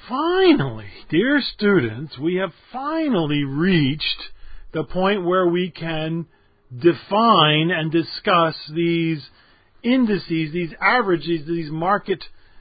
Finally, dear students, we have finally reached the point where we can define and discuss these indices, these averages, these market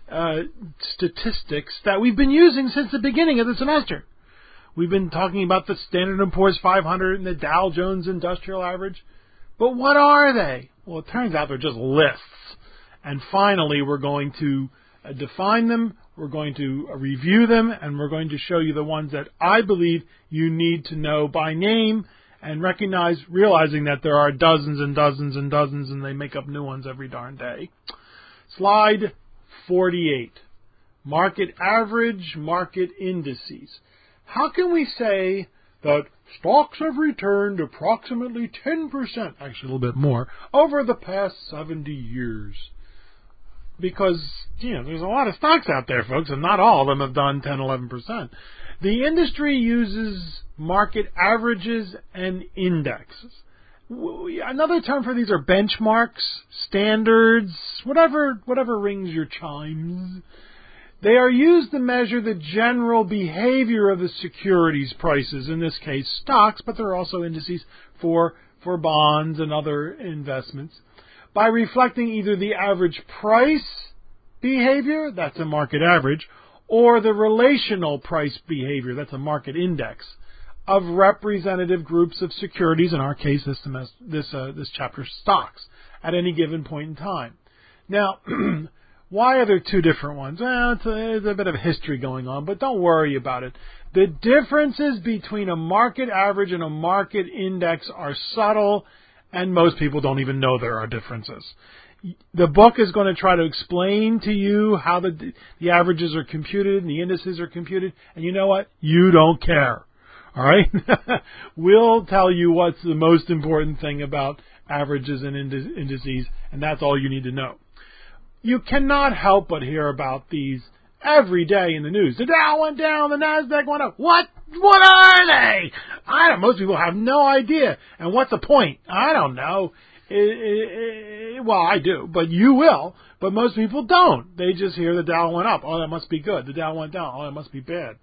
statistics that we've been using since the beginning of the semester. We've been talking about the Standard & Poor's 500 and the Dow Jones Industrial Average. But what are they? Well, it turns out they're just lists. And finally, we're going to define them, we're going to review them, and we're going to show you the ones that I believe you need to know by name and realizing that there are dozens and dozens and dozens, and they make up new ones every darn day. Slide 48. Market average, market indices. How can we say that stocks have returned approximately 10%, actually a little bit more, over the past 70 years? Because, there's a lot of stocks out there, folks, and not all of them have done 10, 11%. The industry uses market averages and indexes. Another term for these are benchmarks, standards, whatever rings your chimes. They are used to measure the general behavior of the securities prices, in this case stocks, but there are also indices for bonds and other investments, by reflecting either the average price behavior, that's a market average, or the relational price behavior, that's a market index, of representative groups of securities, in our case this chapter stocks, at any given point in time. Now, why are there two different ones? Well, there's a bit of history going on, but don't worry about it. The differences between a market average and a market index are subtle, and most people don't even know there are differences. The book is going to try to explain to you how the averages are computed and the indices are computed, and you know what? You don't care. All right? We'll tell you what's the most important thing about averages and indices, and that's all you need to know. You cannot help but hear about these every day in the news. The Dow went down, the Nasdaq went up. What are they? Most people have no idea. And what's the point? I don't know. Well, I do, but you will. But most people don't. They just hear the Dow went up. Oh, that must be good. The Dow went down. Oh, that must be bad.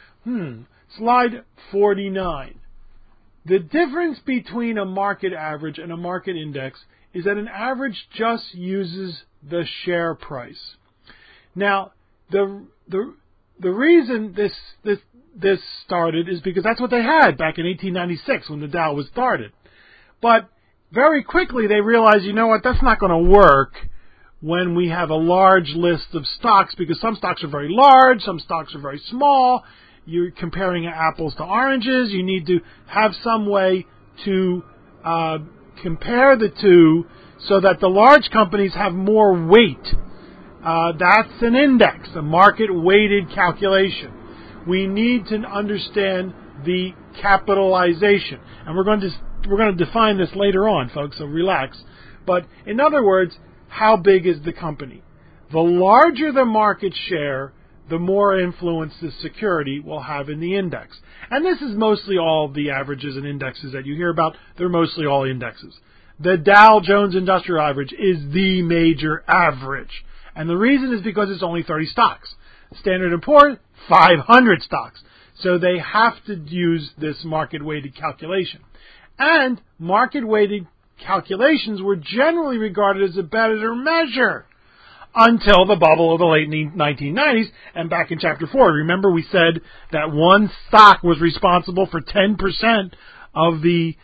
Slide 49. The difference between a market average and a market index is that an average just uses the share price. Now, the reason this started is because that's what they had back in 1896 when the Dow was started. But very quickly they realized, you know what, that's not going to work when we have a large list of stocks, because some stocks are very large, some stocks are very small. You're comparing apples to oranges. You need to have some way to compare the two so that the large companies have more weight. That's an index, a market-weighted calculation. We need to understand the capitalization, and we're going to define this later on, folks. So relax. But in other words, how big is the company? The larger the market share, the more influence the security will have in the index. And this is mostly all the averages and indexes that you hear about. They're mostly all indexes. The Dow Jones Industrial Average is the major average. And the reason is because it's only 30 stocks. Standard & Poor's, 500 stocks. So they have to use this market-weighted calculation. And market-weighted calculations were generally regarded as a better measure until the bubble of the late 1990s. And back in Chapter 4, remember we said that one stock was responsible for 10% of the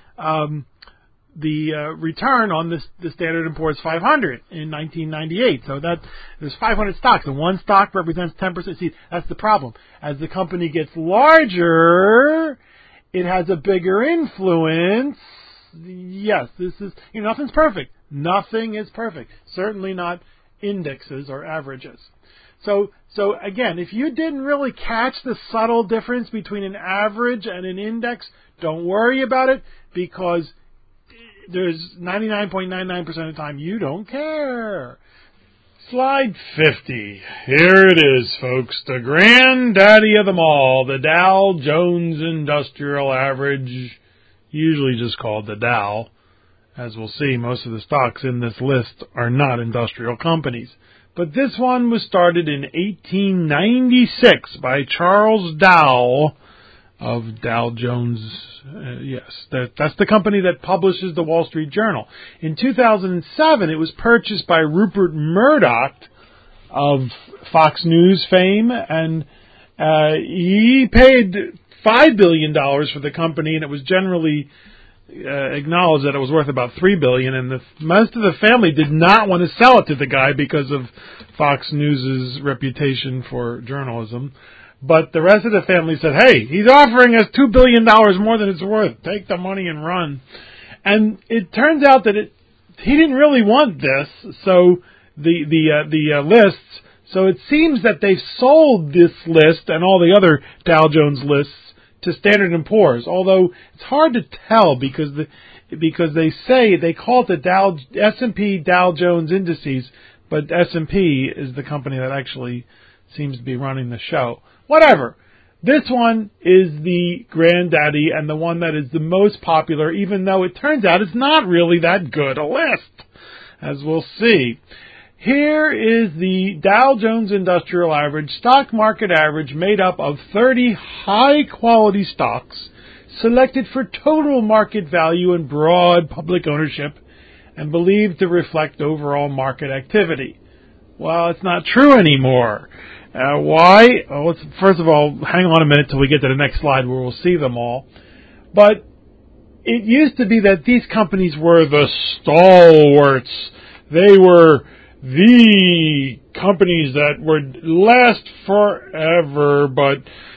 return on the Standard & Poor's 500 in 1998. So that there's 500 stocks, and one stock represents 10%. See, that's the problem. As the company gets larger, it has a bigger influence. Yes, this is, nothing's perfect. Nothing is perfect. Certainly not indexes or averages. So again, if you didn't really catch the subtle difference between an average and an index, don't worry about it, because there's 99.99% of the time you don't care. Slide 50. Here it is, folks. The granddaddy of them all, the Dow Jones Industrial Average, usually just called the Dow. As we'll see, most of the stocks in this list are not industrial companies. But this one was started in 1896 by Charles Dow of Dow Jones. That's the company that publishes the Wall Street Journal. In 2007, it was purchased by Rupert Murdoch of Fox News fame, and he paid $5 billion for the company, and it was generally acknowledged that it was worth about $3 billion, and most of the family did not want to sell it to the guy because of Fox News's reputation for journalism. But the rest of the family said, "Hey, he's offering us $2 billion more than it's worth. Take the money and run." And it turns out that he didn't really want this, so the lists. So it seems that they've sold this list and all the other Dow Jones lists to Standard & Poor's, although it's hard to tell because they say they call it the S&P Dow Jones Indices, but S&P is the company that actually seems to be running the show. Whatever. This one is the granddaddy and the one that is the most popular, even though it turns out it's not really that good a list, as we'll see. Here is the Dow Jones Industrial Average, stock market average, made up of 30 high-quality stocks selected for total market value and broad public ownership and believed to reflect overall market activity. Well, it's not true anymore. Why? Well, first of all, hang on a minute till we get to the next slide where we'll see them all. But it used to be that these companies were the stalwarts. They were the companies that would last forever, but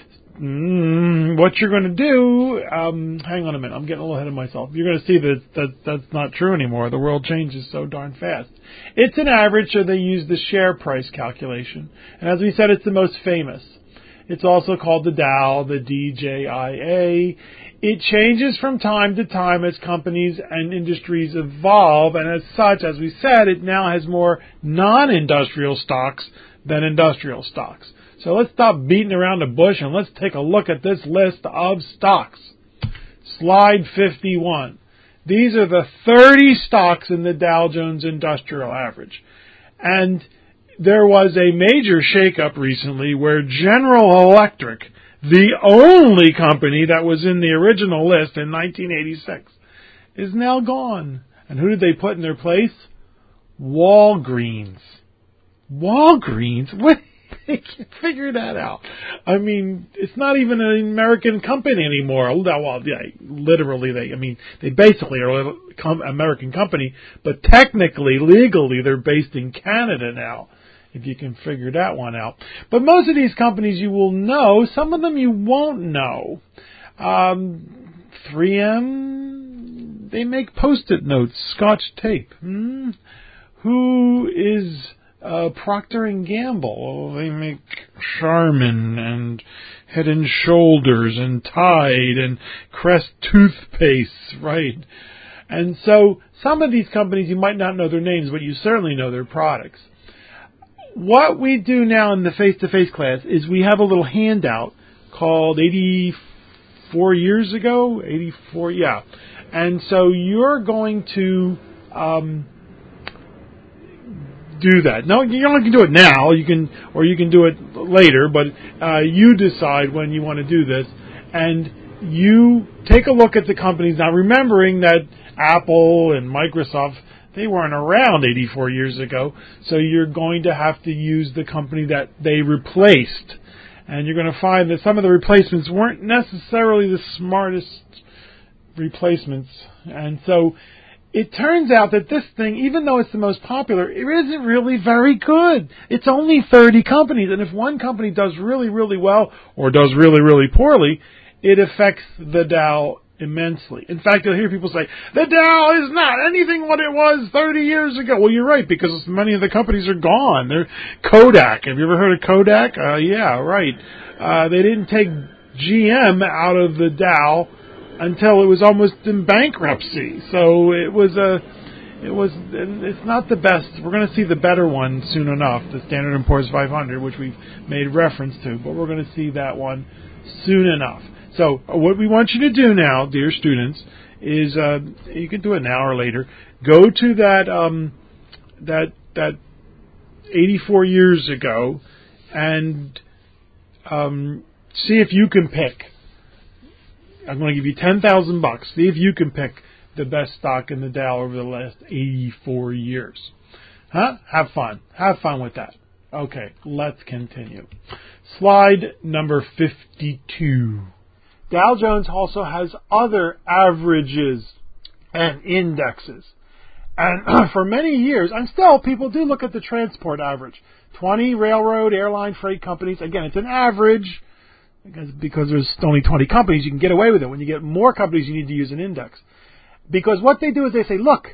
what you're going to do, hang on a minute, I'm getting a little ahead of myself. You're going to see that that's not true anymore. The world changes so darn fast. It's an average, so they use the share price calculation. And as we said, it's the most famous. It's also called the Dow, the DJIA. It changes from time to time as companies and industries evolve, and as such, as we said, it now has more non-industrial stocks than industrial stocks. So let's stop beating around the bush and let's take a look at this list of stocks. Slide 51. These are the 30 stocks in the Dow Jones Industrial Average. And there was a major shakeup recently where General Electric, the only company that was in the original list in 1986, is now gone. And who did they put in their place? Walgreens. Walgreens? What? They can't figure that out. I mean, it's not even an American company anymore. Well, yeah, literally, they basically are an American company, but technically, legally, they're based in Canada now, if you can figure that one out. But most of these companies you will know, some of them you won't know. 3M, they make Post-it notes, Scotch tape. Who is Procter & Gamble? Oh, they make Charmin and Head and Shoulders and Tide and Crest toothpaste, right? And so some of these companies, you might not know their names, but you certainly know their products. What we do now in the face-to-face class is we have a little handout called 84 years ago, 84, yeah. And so you're going to do that. No, you only can do it now. You can do it later, but you decide when you want to do this, and you take a look at the companies now, remembering that Apple and Microsoft, they weren't around 84 years ago, so you're going to have to use the company that they replaced, and you're going to find that some of the replacements weren't necessarily the smartest replacements, and so it turns out that this thing, even though it's the most popular, it isn't really very good. It's only 30 companies, and if one company does really, really well or does really, really poorly, it affects the Dow immensely. In fact, you'll hear people say, the Dow is not anything what it was 30 years ago. Well, you're right, because many of the companies are gone. They're Kodak. Have you ever heard of Kodak? Yeah, right. They didn't take GM out of the Dow until it was almost in bankruptcy. So it's not the best. We're going to see the better one soon enough, the Standard & Poor's 500, which we've made reference to, but we're going to see that one soon enough. So what we want you to do now, dear students, is you can do it now or later. Go to that 84 years ago and see if you can pick. I'm going to give you $10,000. See if you can pick the best stock in the Dow over the last 84 years. Huh? Have fun. Have fun with that. Okay, let's continue. Slide number 52. Dow Jones also has other averages and indexes. And for many years, and still people do look at the transport average. 20 railroad, airline, freight companies. Again, it's an average because there's only 20 companies. You can get away with it. When you get more companies, you need to use an index. Because what they do is they say, look,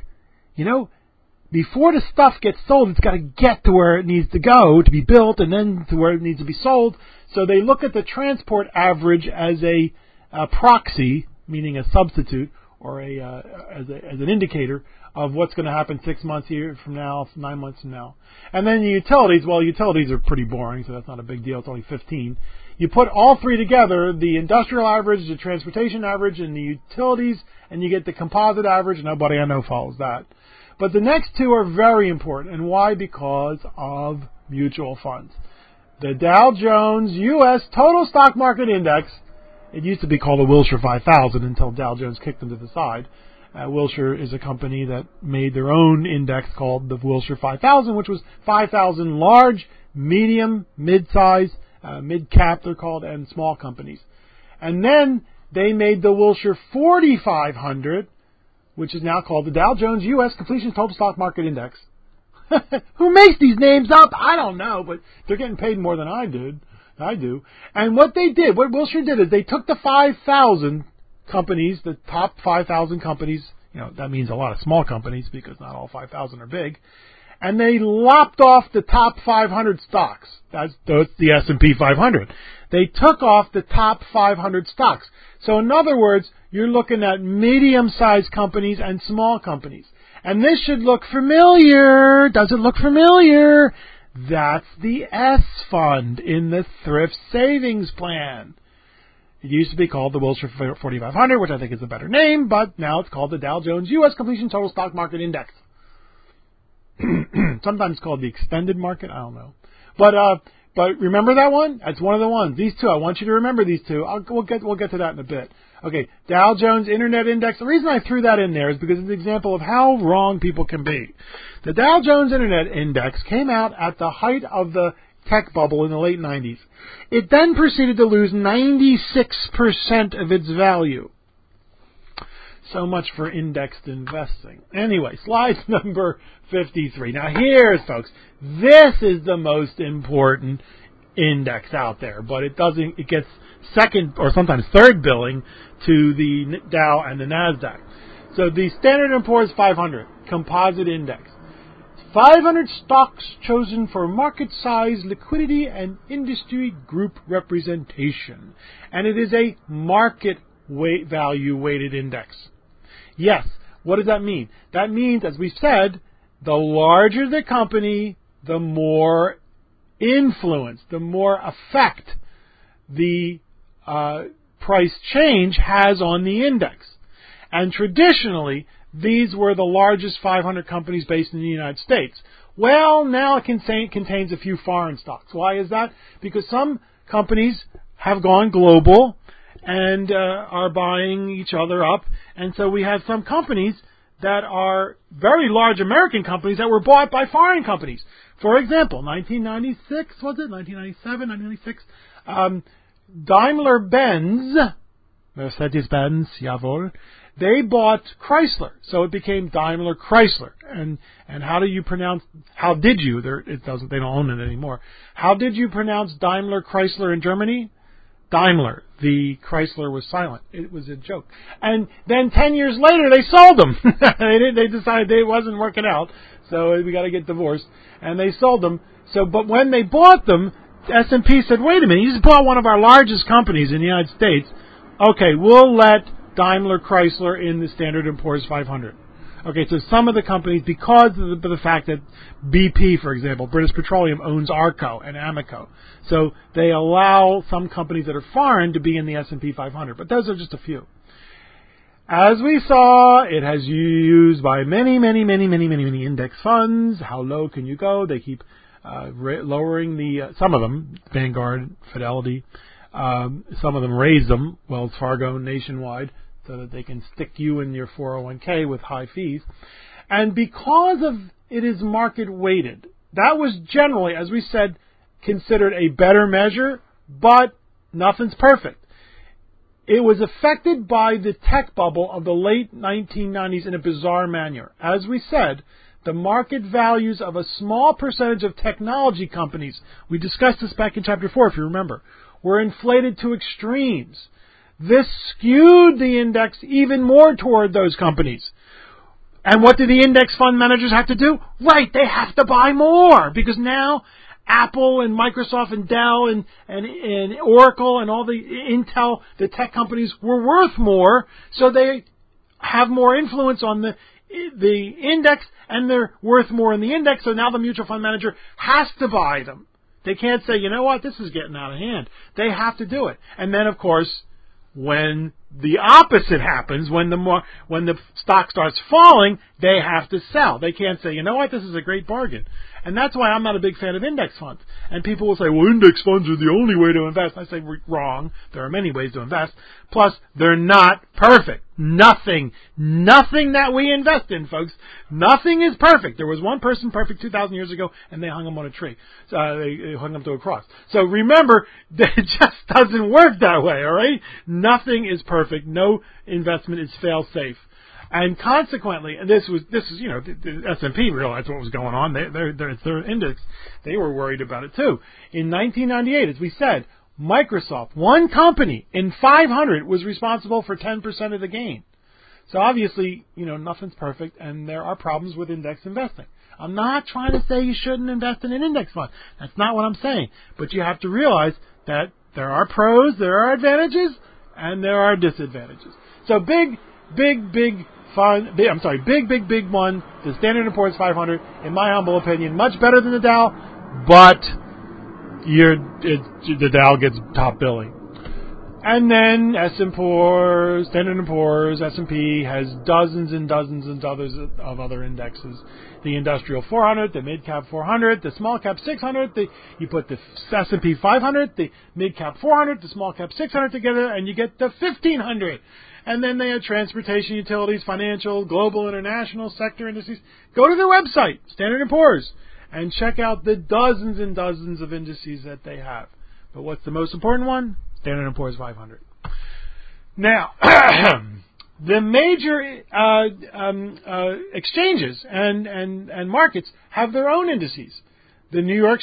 before the stuff gets sold, it's got to get to where it needs to go to be built and then to where it needs to be sold. So they look at the transport average as a proxy, meaning a substitute, or as an indicator of what's going to happen 6 months here from now, 9 months from now. And then the utilities, well, utilities are pretty boring, so that's not a big deal. It's only 15. You put all three together, the industrial average, the transportation average, and the utilities, and you get the composite average. Nobody I know follows that. But the next two are very important. And why? Because of mutual funds. The Dow Jones U.S. Total Stock Market Index, it used to be called the Wilshire 5000 until Dow Jones kicked them to the side. Wilshire is a company that made their own index called the Wilshire 5000, which was 5,000 large, medium, mid-size, mid-cap they're called, and small companies. And then they made the Wilshire 4500, which is now called the Dow Jones U.S. Completion Total Stock Market Index. Who makes these names up? I don't know, but they're getting paid more than I do. And what Wilshire did is they took the 5,000 companies, the top 5,000 companies, that means a lot of small companies because not all 5,000 are big, and they lopped off the top 500 stocks. That's the S&P 500. They took off the top 500 stocks. So in other words, you're looking at medium-sized companies and small companies. And this should look familiar. Does it look familiar? That's the S Fund in the Thrift Savings Plan. It used to be called the Wilshire 4500, which I think is a better name, but now it's called the Dow Jones U.S. Completion Total Stock Market Index. Sometimes called the extended market. I don't know. But remember that one? That's one of the ones. These two, I want you to remember these two. We'll get to that in a bit. Okay, Dow Jones Internet Index. The reason I threw that in there is because it's an example of how wrong people can be. The Dow Jones Internet Index came out at the height of the tech bubble in the late 90s. It then proceeded to lose 96% of its value. So much for indexed investing. Anyway, slide number 53. Now here's, folks, this is the most important index out there, but it gets second or sometimes third billing to the Dow and the NASDAQ. So the Standard & Poor's 500 composite index. 500 stocks chosen for market size, liquidity, and industry group representation. And it is a market value weighted index. Yes, what does that mean? That means, as we've said, the larger the company, the more influence, the more effect the price change has on the index. And traditionally, these were the largest 500 companies based in the United States. Well, now it contains a few foreign stocks. Why is that? Because some companies have gone global and are buying each other up. And so we have some companies that are very large American companies that were bought by foreign companies. For example, 1996, was it? 1997, 1996? Daimler-Benz, Mercedes-Benz, jawohl, they bought Chrysler, so it became Daimler Chrysler. And how did you, they don't own it anymore. How did you pronounce Daimler Chrysler in Germany? Daimler. The Chrysler was silent. It was a joke. And then 10 years later, they sold them. They decided it wasn't working out, so we got to get divorced. And they sold them. But when they bought them, S&P said, wait a minute, you just bought one of our largest companies in the United States. Okay, we'll let Daimler Chrysler in the Standard & Poor's 500. Okay, so some of the companies, because of the fact that BP, for example, British Petroleum, owns Arco and Amoco, so they allow some companies that are foreign to be in the S&P 500, but those are just a few. As we saw, it has used by many index funds. How low can you go? They keep lowering some of them, Vanguard, Fidelity, some of them raise them, Wells Fargo, Nationwide, so that they can stick you in your 401k with high fees. And because of it is market weighted, that was generally, as we said, considered a better measure, but nothing's perfect. It was affected by the tech bubble of the late 1990s in a bizarre manner. As we said, the market values of a small percentage of technology companies, we discussed this back in Chapter 4 if you remember, were inflated to extremes. This skewed the index even more toward those companies. And what do the index fund managers have to do? Right, they have to buy more, because now Apple and Microsoft and Dell and Oracle and all the Intel, the tech companies, were worth more, so they have more influence on the index, and they're worth more in the index, so now the mutual fund manager has to buy them. They can't say, you know what, this is getting out of hand. They have to do it. And then, of course, when the opposite happens, when the stock starts falling, they have to sell. They can't say, you know what, this is a great bargain. And that's why I'm not a big fan of index funds. And people will say, well, index funds are the only way to invest. I say, wrong. There are many ways to invest. Plus, they're not perfect. Nothing that we invest in, folks, nothing is perfect. There was one person perfect 2,000 years ago, and they hung him on a tree. They hung him to a cross. So remember, that it just doesn't work that way, all right? Nothing is perfect. No investment is fail-safe. And consequently, and this is the S&P realized what was going on. Their index, they were worried about it too. In 1998, as we said, Microsoft, one company in 500, was responsible for 10% of the gain. So obviously, nothing's perfect, and there are problems with index investing. I'm not trying to say you shouldn't invest in an index fund. That's not what I'm saying. But you have to realize that there are pros, there are advantages, and there are disadvantages. So big one, the Standard & Poor's 500, in my humble opinion, much better than the Dow, but the Dow gets top billing. And then Standard & Poor's, S&P has dozens and dozens and dozens of other indexes. The Industrial 400, the Mid-Cap 400, the Small-Cap 600, you put the S&P 500, the Mid-Cap 400, the Small-Cap 600 together, and you get the 1500. And then they have transportation, utilities, financial, global, international sector indices. Go to their website, Standard & Poor's, and check out the dozens and dozens of indices that they have. But what's the most important one? Standard & Poor's 500. Now, the major exchanges and markets have their own indices. The New York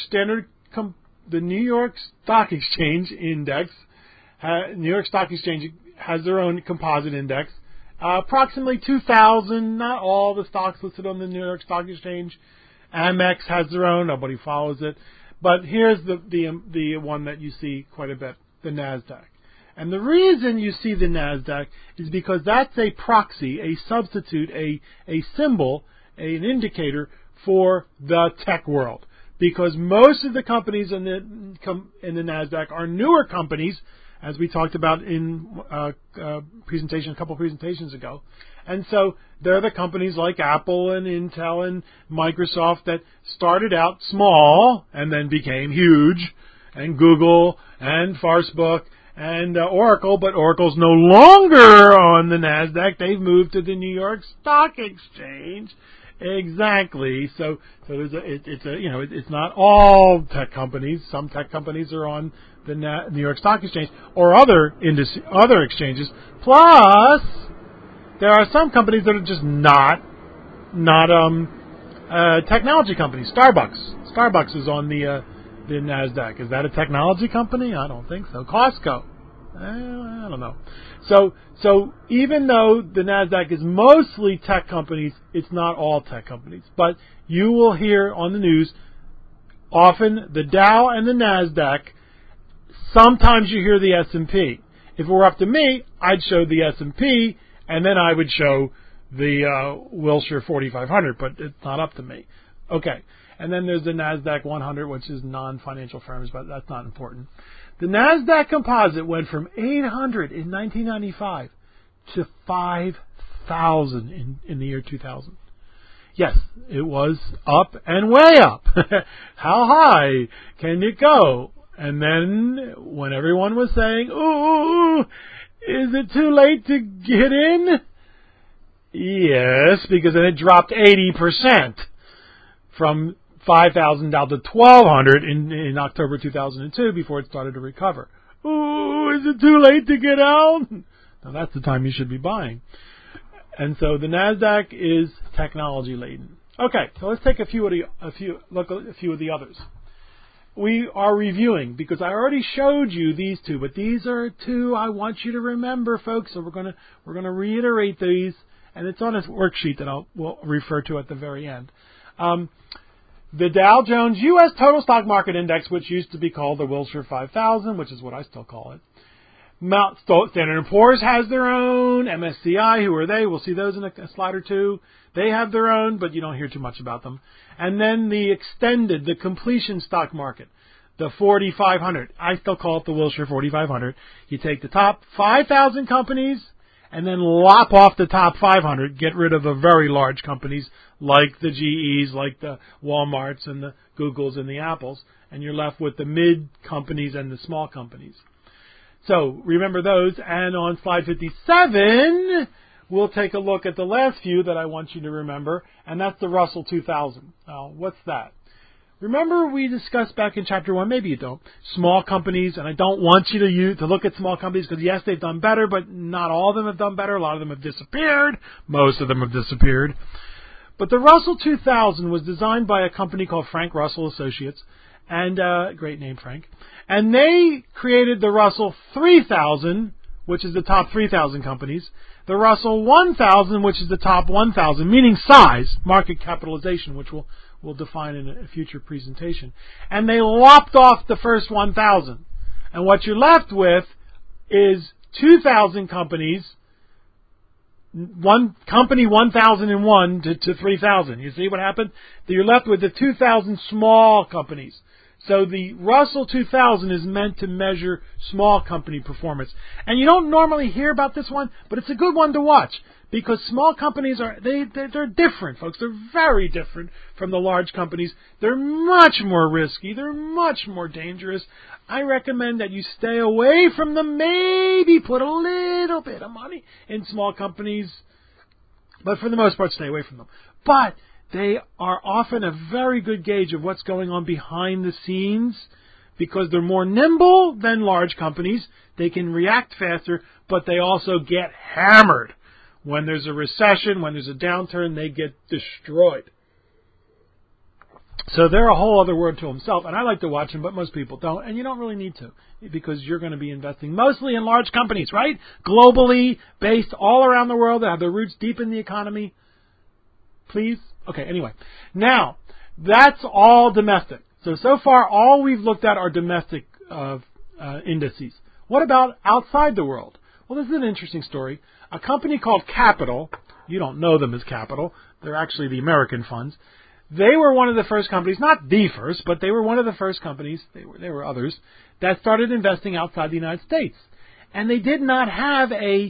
Stock Exchange Index, New York Stock Exchange has their own composite index. Approximately 2,000, not all the stocks listed on the New York Stock Exchange. Amex has their own, nobody follows it. But here's the one that you see quite a bit, the NASDAQ. And the reason you see the NASDAQ is because that's a proxy, a substitute, a symbol, an indicator for the tech world. Because most of the companies in the NASDAQ are newer companies, as we talked about in a couple presentations ago. And so they're the companies like Apple and Intel and Microsoft that started out small and then became huge, and Google and Facebook and Oracle, but Oracle's no longer on the NASDAQ. They've moved to the New York Stock Exchange. Exactly. So it's not all tech companies. Some tech companies are on the New York Stock Exchange or other exchanges. Plus, there are some companies that are just not technology companies. Starbucks is on the NASDAQ. Is that a technology company? I don't think so. Costco. I don't know. So even though the NASDAQ is mostly tech companies, it's not all tech companies. But you will hear on the news often the Dow and the NASDAQ. Sometimes you hear the S&P. If it were up to me, I'd show the S&P, and then I would show the Wilshire 4500, but it's not up to me. Okay. And then there's the NASDAQ 100, which is non-financial firms, but that's not important. The NASDAQ composite went from 800 in 1995 to 5,000 in the year 2000. Yes, it was up and way up. How high can it go? And then when everyone was saying, ooh, is it too late to get in? Yes, because then it dropped 80% from 5,000 down to 1,200 in October 2002 before it started to recover. Ooh, is it too late to get out? Now that's the time you should be buying. And so the NASDAQ is technology laden. Okay, so let's take a few of the others. We are reviewing because I already showed you these two, but these are two I want you to remember, folks. So we're gonna reiterate these, and it's on a worksheet that we'll refer to at the very end. The Dow Jones U.S. Total Stock Market Index, which used to be called the Wilshire 5000, which is what I still call it. Standard & Poor's has their own. MSCI, who are they? We'll see those in a slide or two. They have their own, but you don't hear too much about them. And then the completion stock market, the 4,500. I still call it the Wilshire 4,500. You take the top 5,000 companies and then lop off the top 500, get rid of the very large companies like the GEs, like the Walmarts and the Googles and the Apples, and you're left with the mid companies and the small companies. So remember those, and on slide 57, we'll take a look at the last few that I want you to remember, and that's the Russell 2000. Now, what's that? Remember we discussed back in Chapter 1, maybe you don't, small companies, and I don't want you to look at small companies because, yes, they've done better, but not all of them have done better. A lot of them have disappeared. Most of them have disappeared. But the Russell 2000 was designed by a company called Frank Russell Associates, and great name, Frank. And they created the Russell 3000, which is the top 3,000 companies, the Russell 1000, which is the top 1,000, meaning size, market capitalization, which we'll define in a future presentation. And they lopped off the first 1,000. And what you're left with is 2,000 companies, one company 1,001 to 3,000. You see what happened? You're left with the 2,000 small companies. So the Russell 2000 is meant to measure small company performance. And you don't normally hear about this one, but it's a good one to watch because small companies they're different, folks. They're very different from the large companies. They're much more risky. They're much more dangerous. I recommend that you stay away from them. Maybe put a little bit of money in small companies, but for the most part, stay away from them. But they are often a very good gauge of what's going on behind the scenes because they're more nimble than large companies. They can react faster, but they also get hammered. When there's a recession, when there's a downturn, they get destroyed. So they're a whole other world to themselves, and I like to watch them, but most people don't, and you don't really need to because you're going to be investing mostly in large companies, right? Globally based all around the world that have their roots deep in the economy. Please? Okay, anyway. Now, that's all domestic. So far, all we've looked at are domestic indices. What about outside the world? Well, this is an interesting story. A company called Capital, you don't know them as Capital, they're actually the American funds. They were one of the first companies, not the first, but they were one of the first companies, there were others, that started investing outside the United States. And they did not have a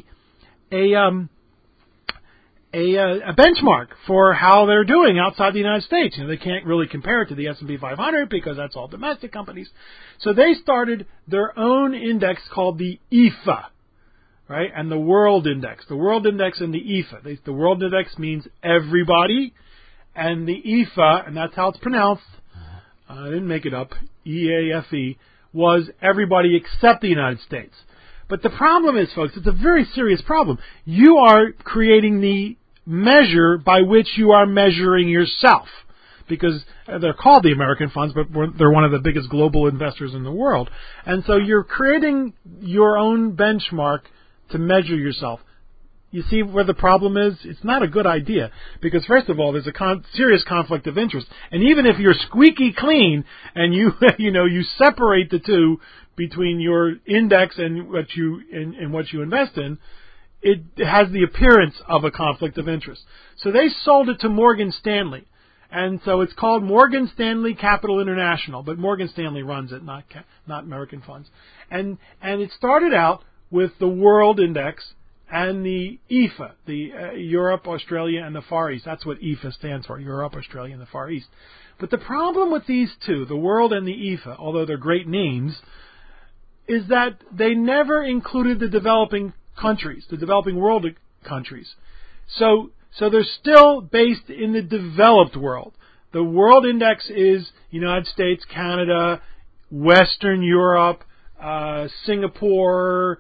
benchmark for how they're doing outside the United States. You know, they can't really compare it to the S&P 500 because that's all domestic companies. So they started their own index called the EFA, right? And the World Index. The World Index and the EFA. The World Index means everybody, and the EFA, and that's how it's pronounced, I didn't make it up, EAFE, was everybody except the United States. But the problem is, folks, it's a very serious problem. You are creating the measure by which you are measuring yourself. Because they're called the American funds, but they're one of the biggest global investors in the world. And so you're creating your own benchmark to measure yourself. You see where the problem is? It's not a good idea. Because first of all, there's a serious conflict of interest. And even if you're squeaky clean and you separate the two between your index and what you invest in, it has the appearance of a conflict of interest. So they sold it to Morgan Stanley. And so it's called Morgan Stanley Capital International, but Morgan Stanley runs it, not American funds. And it started out with the World Index, and the EFA, the Europe, Australia, and the Far East. That's what EFA stands for, Europe, Australia, and the Far East. But the problem with these two, the World and the EFA, although they're great names, is that they never included the developing countries, the developing world countries. So they're still based in the developed world. The World Index is United States, Canada, Western Europe, Singapore,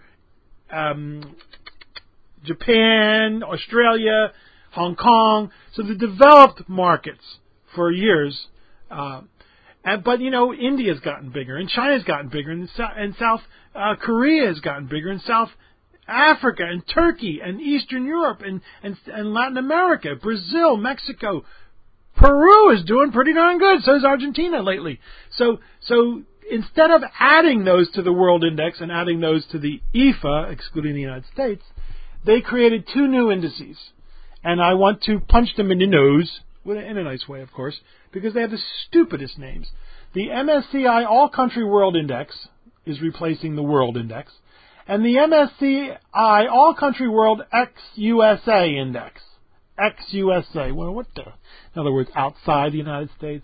Japan, Australia, Hong Kong. So the developed markets for years. But India's gotten bigger, and China's gotten bigger, and South Korea has gotten bigger, and South Africa, and Turkey, and Eastern Europe, and Latin America, Brazil, Mexico. Peru is doing pretty darn good. So is Argentina lately. So instead of adding those to the World Index and adding those to the EFA, excluding the United States, they created two new indices. And I want to punch them in the nose, in a nice way, of course, because they have the stupidest names. The MSCI All Country World Index is replacing the World Index, and the MSCI All Country World ex-USA Index. Ex-USA. Well, what the? In other words, outside the United States.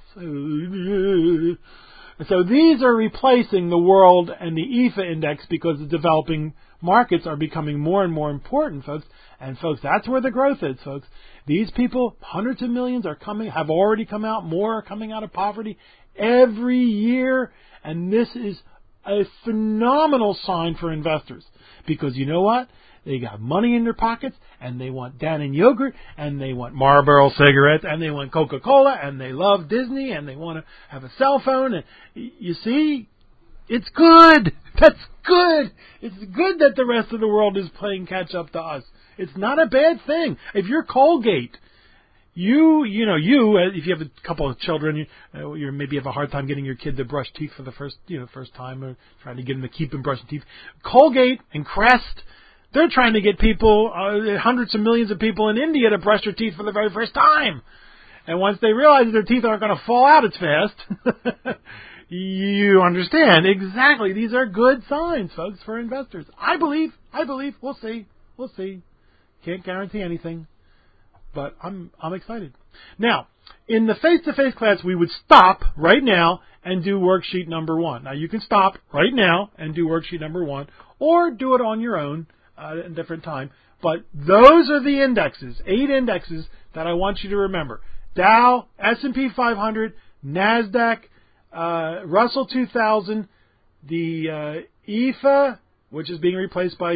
So these are replacing the World and the EFA Index because the developing markets are becoming more and more important, folks. And, folks, that's where the growth is, folks. These people, hundreds of millions, have already come out. More are coming out of poverty every year. And this is a phenomenal sign for investors. Because you know what? They got money in their pockets, and they want Dannon yogurt, and they want Marlboro cigarettes, and they want Coca-Cola, and they love Disney, and they want to have a cell phone. And you see, it's good. That's good. It's good that the rest of the world is playing catch up to us. It's not a bad thing. If you're Colgate, if you have a couple of children, you maybe have a hard time getting your kid to brush teeth for the first time, or trying to get them to keep them brushing teeth. Colgate and Crest, they're trying to get people, hundreds of millions of people in India to brush their teeth for the very first time. And once they realize that their teeth aren't going to fall out as fast, you understand. Exactly. These are good signs, folks, for investors. I believe. We'll see. Can't guarantee anything. But I'm excited. Now, in the face-to-face class, we would stop right now and do worksheet number 1. Now, you can stop right now and do worksheet number 1, or do it on your own at a different time. But those are the indexes, 8 indexes that I want you to remember. Dow, S&P 500, NASDAQ, Russell 2000, the EFA, which is being replaced by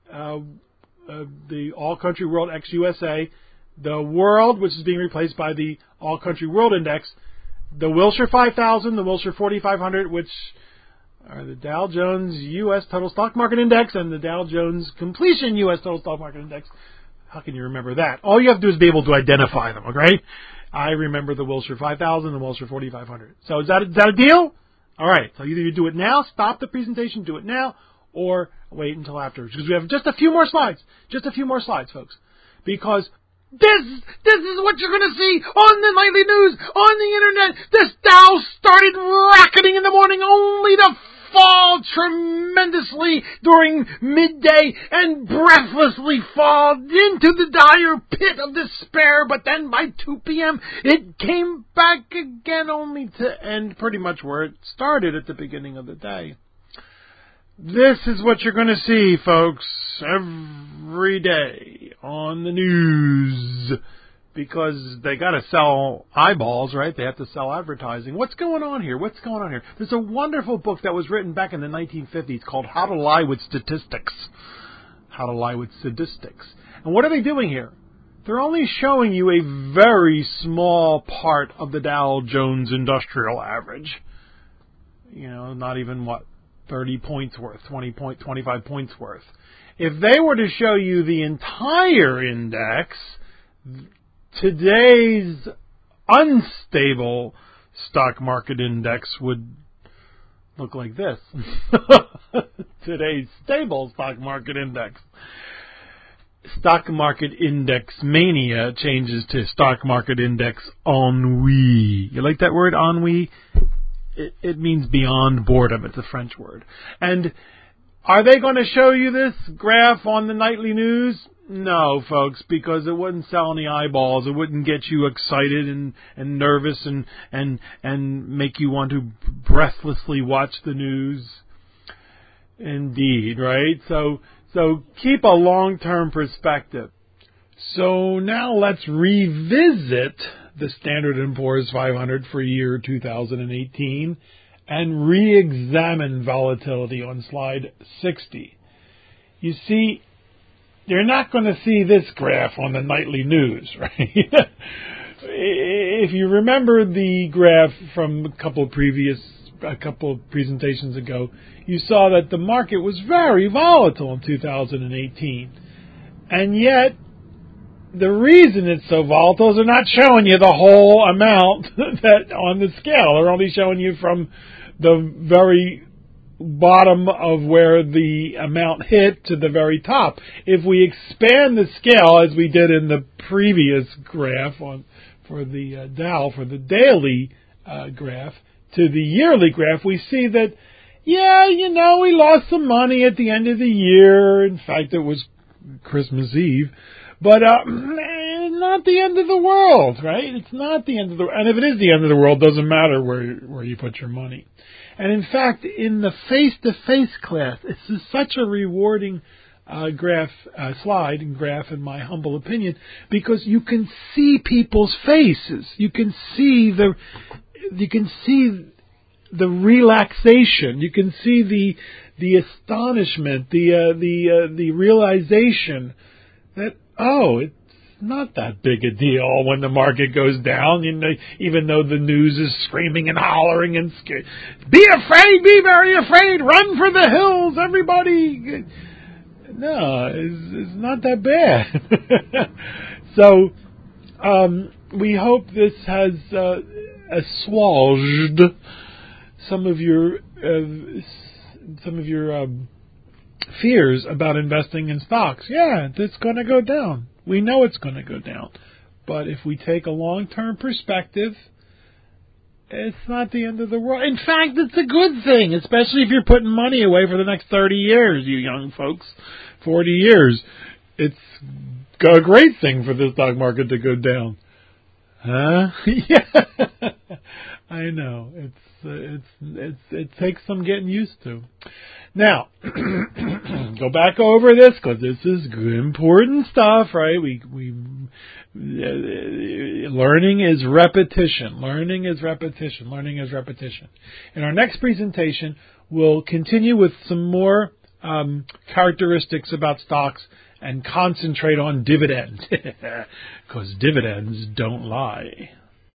the All Country World ex-USA, the World, which is being replaced by the All Country World Index, the Wilshire 5000, the Wilshire 4500, which are the Dow Jones U.S. Total Stock Market Index, and the Dow Jones Completion U.S. Total Stock Market Index. How can you remember that? All you have to do is be able to identify them, okay? I remember the Wilshire 5000 and the Wilshire 4500. So is that a deal? All right. So either you do it now, stop the presentation, do it now, or wait until afterwards. Because we have just a few more slides. Just a few more slides, folks. Because this is what you're going to see on the nightly news, on the internet. This Dow started rocketing in the morning only to fall tremendously during midday and breathlessly fall into the dire pit of despair. But then by 2 p.m. it came back again, only to end pretty much where it started at the beginning of the day. This is what you're going to see, folks, every day on the news, because they got to sell eyeballs, right? They have to sell advertising. What's going on here? There's a wonderful book that was written back in the 1950s called How to Lie with Statistics. How to Lie with Statistics. And what are they doing here? They're only showing you a very small part of the Dow Jones Industrial Average. Not even 30 points worth, 25 points worth. If they were to show you the entire index, today's unstable stock market index would look like this. Today's stable stock market index. Stock market index mania changes to stock market index ennui. You like that word, ennui? It means beyond boredom. It's a French word. And Are they going to show you this graph on the nightly news? No, folks, because it wouldn't sell any eyeballs. It wouldn't get you excited and nervous and make you want to breathlessly watch the news. Indeed, right? So keep a long-term perspective. So now let's revisit the Standard & Poor's 500 for year 2018 and re-examine volatility on slide 60. You see, you're not going to see this graph on the nightly news, right? If you remember the graph from a couple of presentations ago, you saw that the market was very volatile in 2018. And yet, the reason it's so volatile is they're not showing you the whole amount that on the scale. They're only showing you from the very bottom of where the amount hit to the very top. If we expand the scale, as we did in the previous graph for the Dow, for the daily graph, to the yearly graph, we see that, we lost some money at the end of the year. In fact, it was Christmas Eve. But not the end of the world, right? It's not the end of the world. And if it is the end of the world, it doesn't matter where you put your money. And in fact, in the face-to-face class, this is such a rewarding slide and graph, in my humble opinion, because you can see people's faces. You can see the relaxation. You can see the astonishment, the realization that, it's not that big a deal when the market goes down, even though the news is screaming and hollering and scared. Be afraid, be very afraid, run for the hills, everybody. No, it's not that bad. So, we hope this has assuaged some of your fears about investing in stocks. Yeah, it's going to go down. We know it's going to go down. But if we take a long-term perspective, it's not the end of the world. In fact, it's a good thing, especially if you're putting money away for the next 30 years, you young folks. 40 years. It's a great thing for the stock market to go down. Huh? Yeah. I know. It takes some getting used to. Now, go back over this, because this is important stuff, right? Learning is repetition. Learning is repetition. Learning is repetition. In our next presentation, we'll continue with some more characteristics about stocks and concentrate on dividends, because dividends don't lie.